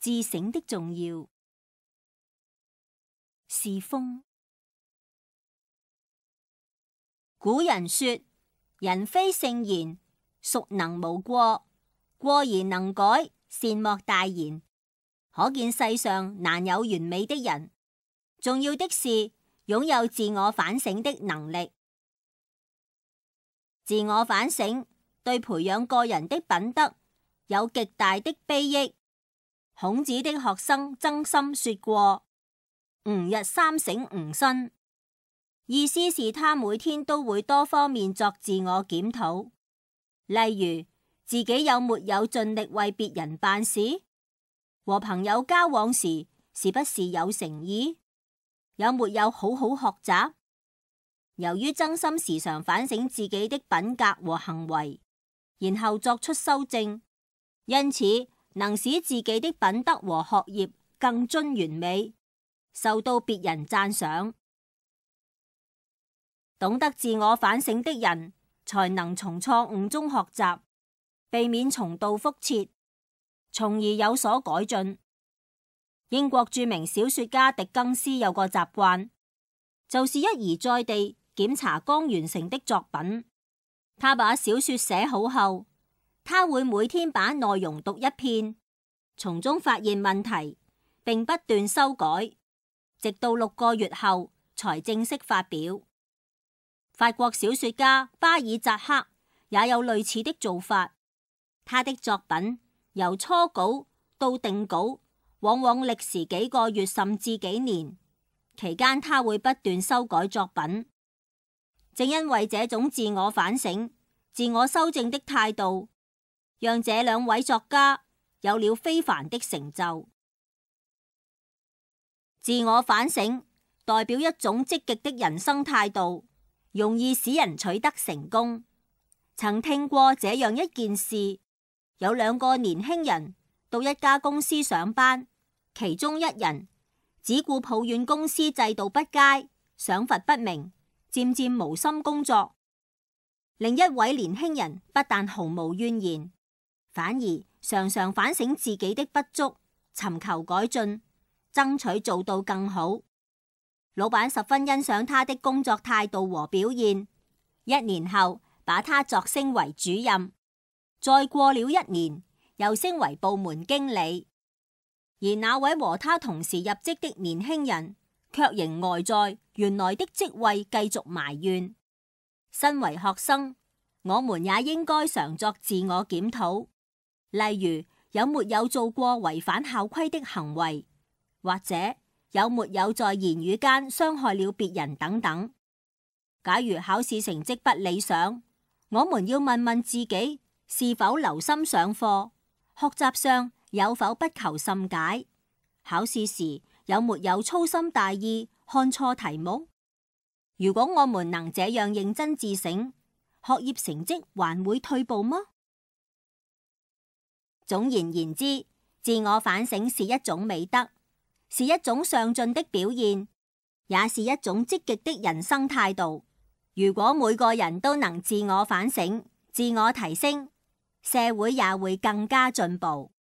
自省的重要。是風。古人說：人非聖賢，孰能無過？過而能改，善莫大焉。可見世上難有完美的人，重要的是擁有自我反省的能力。自我反省對培養個人的品德有極大的裨益。孔子的學生曾參說過：吾日三省吾身，意思是他每天都會多方面作自我檢討，例如自己有沒有盡力為別人辦事，和朋友交往時是不是有誠意，有沒有好好學習。由於曾參時常反省自己的品格和行為，然後作出修正，因此能使自己的品德和學業更臻完美，受到別人讚賞。懂得自我反省的人，才能從錯誤中學習，避免重蹈覆轍，從而有所改進。英國著名小說家狄更斯有個習慣，就是一而再地檢查剛完成的作品。他把小說寫好後，他會每天把內容讀一遍，從中發現問題，並不斷修改，直到6個月後才正式發表。法國小說家巴爾扎克也有類似的做法，他的作品由初稿到定稿往往歷時幾個月甚至幾年，期間他會不斷修改作品。正因為這種自我反省、自我修正的態度，讓這兩位作家有了非凡的成就。自我反省代表一種積極的人生態度，容易使人取得成功。曾聽過這樣一件事，有2個年輕人到一家公司上班，其中一人只顧抱怨公司制度不佳，賞罰不明，漸漸無心工作。另一位年輕人不但毫無怨言，反而常常反省自己的不足，尋求改進，爭取做到更好。老闆十分欣賞他的工作態度和表現，1年後把他擢升為主任，再過了1年又升為部門經理。而那位和他同時入職的年輕人卻仍呆在原來的職位，繼續埋怨。身為學生，我們也應該常作自我檢討，例如有沒有做過違反校規的行為，或者有沒有在言語間傷害了別人等等。假如考試成績不理想，我們要問問自己是否留心上課，學習上有否不求甚解，考試時有沒有粗心大意看錯題目。如果我們能這樣認真自省，學業成績還會退步嗎？總而言之，自我反省是一種美德，是一種上進的表現，也是一種積極的人生態度。如果每個人都能自我反省、自我提升，社會也會更加進步。